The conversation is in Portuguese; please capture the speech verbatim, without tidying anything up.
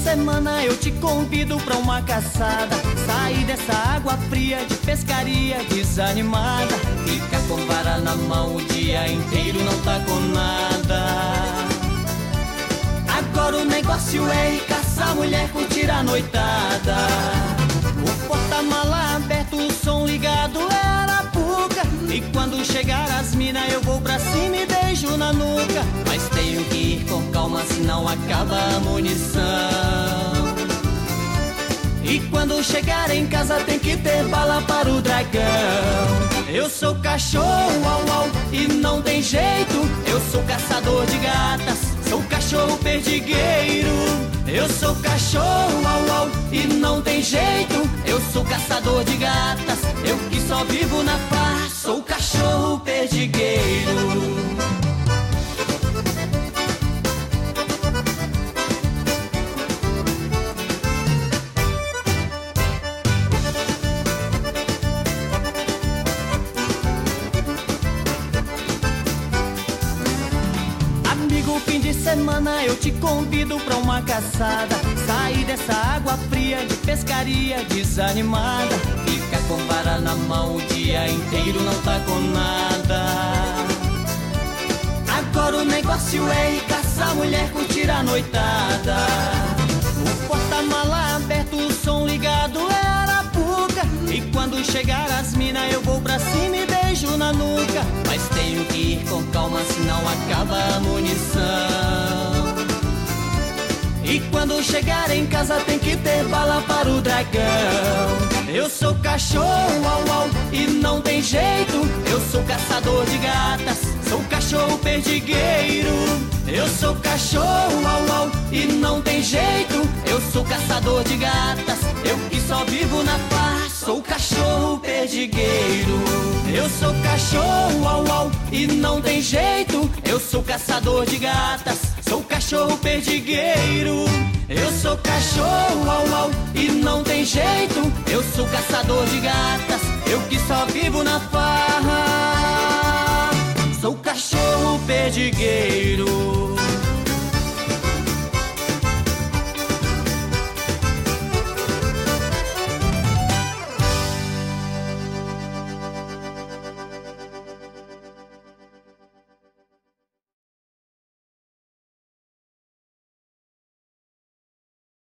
semana eu te convido pra uma caçada. Sair dessa água fria de pescaria desanimada. Fica com vara na mão o dia inteiro, não tá com nada. Agora o negócio é ir caçar mulher, curtir a noitada. O porta-mala aberto, o som ligado, é arapuca. E quando chegar as mina eu vou pra cima e beijo na nuca. Mas tenho que ir com calma, senão acaba a munição. E quando chegar em casa tem que ter bala para o dragão. Eu sou cachorro, au, au, e não tem jeito. Eu sou caçador de gatas, sou cachorro perdigueiro. Eu sou cachorro, au, au, e não tem jeito. Eu sou caçador de gatas, eu que só vivo na paz. Sou cachorro perdigueiro. Fim de semana eu te convido pra uma caçada. Sair dessa água fria de pescaria desanimada. Fica com vara na mão o dia inteiro, não tá com nada. Agora o negócio é ir caçar mulher, curtir a noitada. O porta-mala aberto, o som ligado, é arapuca. E quando chegar as mina eu vou pra cima e beijo na nuca. Mas tenho que ir com calma, senão acaba a munição. E quando chegar em casa tem que ter bala para o dragão. Eu sou cachorro, au, au, e não tem jeito. Eu sou caçador de gatas, sou cachorro perdigueiro. Eu sou cachorro, au, au, e não tem jeito. Eu sou caçador de gatas, eu que só vivo na paz. Sou cachorro perdigueiro. Eu sou cachorro, au, au, e não tem jeito. Eu sou caçador de gatas, sou cachorro perdigueiro. Eu sou cachorro, au, au, e não tem jeito. Eu sou caçador de gatas, eu que só vivo na farra. Sou cachorro perdigueiro.